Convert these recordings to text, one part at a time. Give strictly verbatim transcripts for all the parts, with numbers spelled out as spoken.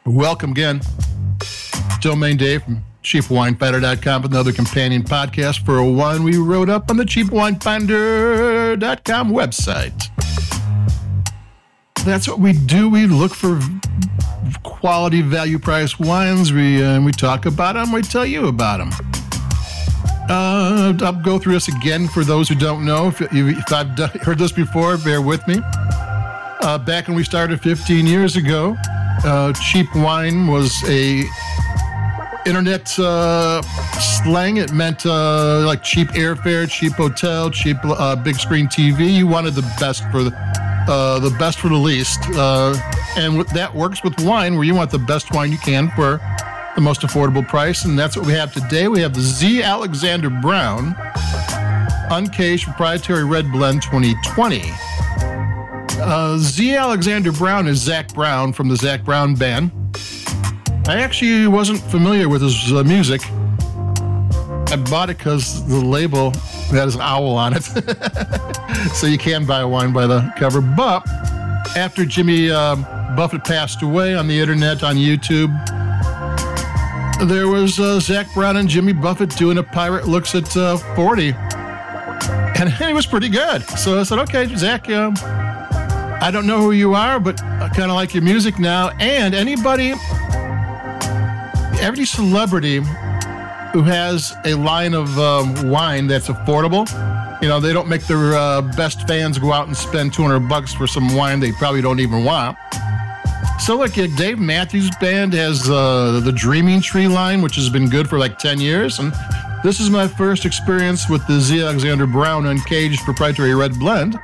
Welcome again. Domain Dave from cheap wine finder dot com with another companion podcast for a wine we wrote up on the cheap wine finder dot com website. That's what we do. We look for quality, value, price wines. We uh, we talk about them. We tell you about them. Uh, I'll go through this again for those who don't know. If, if I've done, heard this before, bear with me. Uh, back when we started fifteen years ago, uh, cheap wine was a internet uh, slang. It meant uh, like cheap airfare, cheap hotel, cheap uh, big screen T V. You wanted the best for the uh, the best for the least, uh, and that works with wine, where you want the best wine you can for the most affordable price, and that's what we have today. We have the Z. Alexander Brown Uncaged Proprietary Red Blend twenty twenty. Uh, Z. Alexander Brown is Zac Brown from the Zac Brown Band. I actually wasn't familiar with his uh, music. I bought it because the label has an owl on it. So you can buy wine by the cover. But after Jimmy uh, Buffett passed away on the internet, on YouTube, there was uh, Zac Brown and Jimmy Buffett doing a Pirate Looks at uh, forty. And it was pretty good. So I said, okay, Zac, uh, I don't know who you are, but I kind of like your music now. And anybody, every celebrity who has a line of um, wine that's affordable, you know, they don't make their uh, best fans go out and spend two hundred bucks for some wine they probably don't even want. So like uh, Dave Matthews Band has uh, the Dreaming Tree line, which has been good for like ten years. And this is my first experience with the Z. Alexander Brown Uncaged Proprietary Red Blend.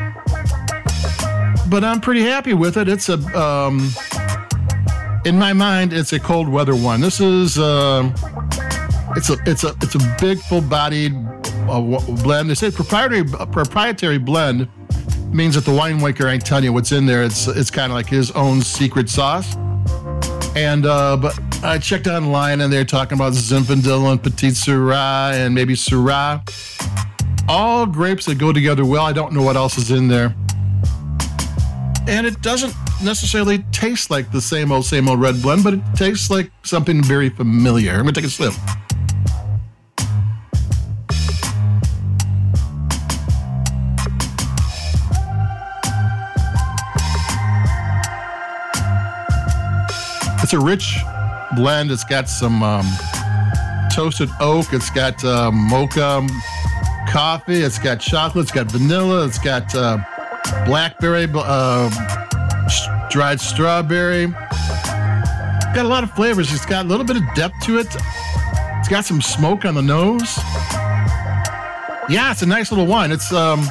But I'm pretty happy with it. It's a, um, in my mind, it's a cold weather one. This is, uh, it's a, it's a, it's a big, full-bodied uh, blend. They say proprietary, proprietary blend means that the winemaker ain't telling you what's in there. It's, it's kind of like his own secret sauce. And, uh, but I checked online and they're talking about Zinfandel and Petit Syrah and maybe Syrah. All grapes that go together well. I don't know what else is in there. And it doesn't necessarily taste like the same old, same old red blend, but it tastes like something very familiar. I'm going to take a sip. It's a rich blend. It's got some um, toasted oak. It's got uh, mocha coffee. It's got chocolate. It's got vanilla. It's got uh, blackberry, uh, dried strawberry. It's got a lot of flavors. It's got a little bit of depth to it. It's got some smoke on the nose. Yeah, it's a nice little wine. It's um,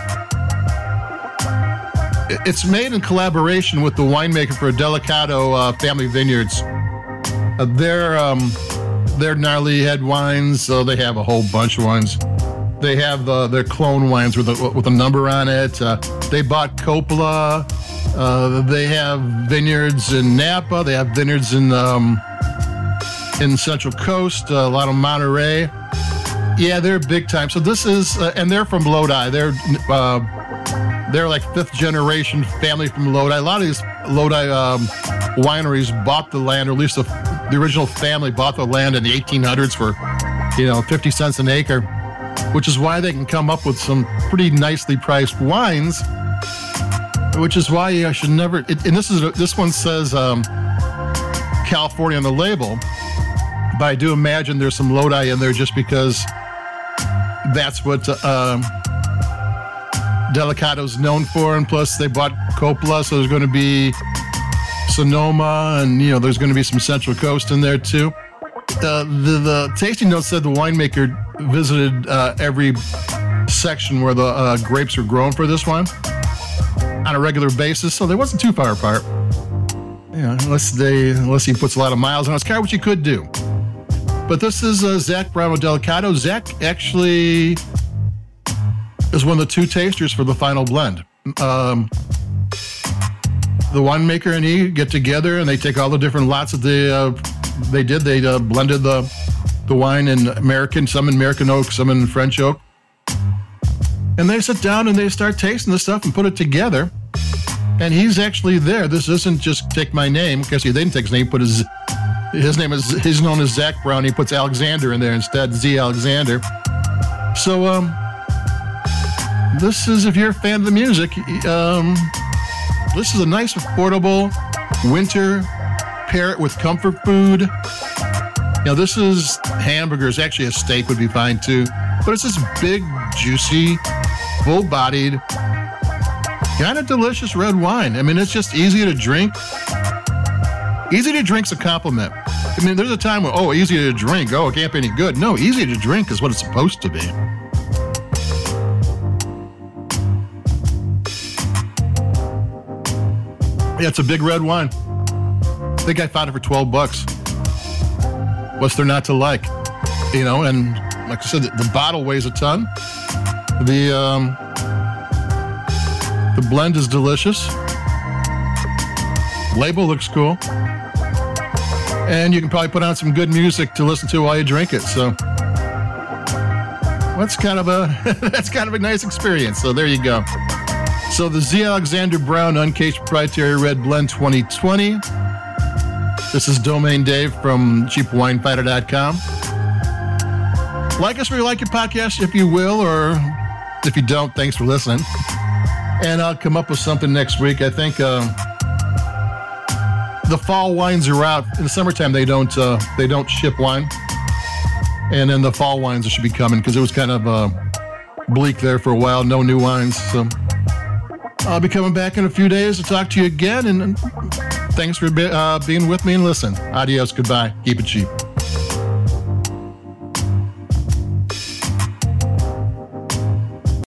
it's made in collaboration with the winemaker for Delicato uh, Family Vineyards. Uh, they're um, they're gnarly head wines, so they have a whole bunch of wines. They have uh, their clone wines with a, with a number on it. Uh, they bought Coppola. Uh, they have vineyards in Napa. They have vineyards in um, in Central Coast. Uh, a lot of Monterey. Yeah, they're big time. So this is, uh, and they're from Lodi. They're uh, they're like fifth generation family from Lodi. A lot of these Lodi um, wineries bought the land, or at least the, the original family bought the land in the eighteen hundreds for, you know, fifty cents an acre. Which is why they can come up with some pretty nicely priced wines. Which is why I should never. It, and this is this one says um, California on the label, but I do imagine there's some Lodi in there just because that's what uh, Delicato's known for, and plus they bought Coppola, so there's going to be Sonoma, and you know there's going to be some Central Coast in there too. Uh, the, the tasting notes said the winemaker visited uh, every section where the uh, grapes were grown for this wine on a regular basis, so they wasn't too far apart. You know, unless they unless he puts a lot of miles on it. It's kind of what you could do. But this is uh, Zac Brown with Delicato. Zac actually is one of the two tasters for the final blend. Um, the winemaker and he get together and they take all the different lots that they uh, they did. They uh, blended the the wine in American, some in American oak, some in French oak. And they sit down and they start tasting the stuff and put it together. And he's actually there. This isn't just take my name, because he didn't take his name, put his his name is he's known as Zach Brown. He puts Alexander in there instead, Z Alexander. So um, this is, if you're a fan of the music, um, this is a nice, affordable winter. Pair it with comfort food. You know, this is hamburgers. Actually, a steak would be fine too. But it's this big, juicy, full-bodied, kind of delicious red wine. I mean, it's just easy to drink. Easy to drink's a compliment. I mean, there's a time where, oh, easy to drink. Oh, it can't be any good. No, easy to drink is what it's supposed to be. Yeah, it's a big red wine. I think I found it for twelve bucks. What's there not to like? You know, and like I said, the, the bottle weighs a ton. The um, the blend is delicious. Label looks cool. And you can probably put on some good music to listen to while you drink it. So that's kind of a that's kind of a nice experience. So there you go. So the Z Alexander Brown Uncaged Proprietary Red Blend twenty twenty. This is Domain Dave from cheap wine fighter dot com. Like us where you like your podcast, if you will, or if you don't, thanks for listening. And I'll come up with something next week. I think uh, the fall wines are out. In the summertime, they don't uh, they don't ship wine. And then the fall wines should be coming, because it was kind of uh, bleak there for a while. No new wines. So I'll be coming back in a few days to talk to you again. And thanks for be, uh, being with me and listen. Adios. Goodbye. Keep it cheap.